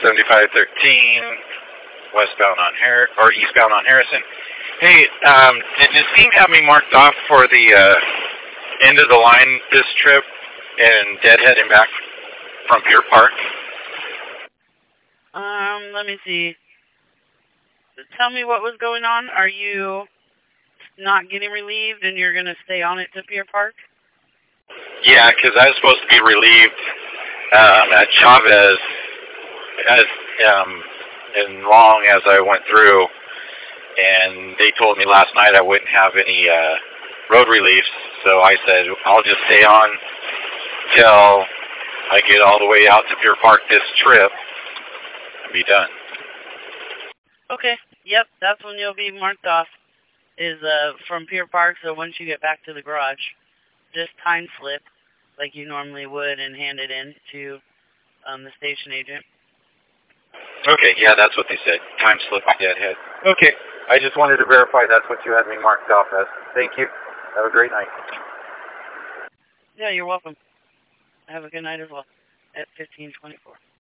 7513, westbound on eastbound on Harrison. Hey, did Nassim have me marked off for the end of the line this trip and deadheading back from Pier Park? Let me see. Tell me what was going on. Are you not getting relieved and you're going to stay on it to Pier Park? Yeah, because I was supposed to be relieved at Chavez as long as I went through, and they told me last night I wouldn't have any road reliefs, so I said I'll just stay on till I get all the way out to Pier Park this trip and be done. Okay, yep, that's when you'll be marked off, is from Pier Park, so once you get back to the garage, just time slip like you normally would and hand it in to the station agent. Okay, yeah, that's what they said. Time slip, deadhead. Okay, I just wanted to verify that's what you had me marked off as. Thank you. Have a great night. Yeah, you're welcome. Have a good night as well at 1524.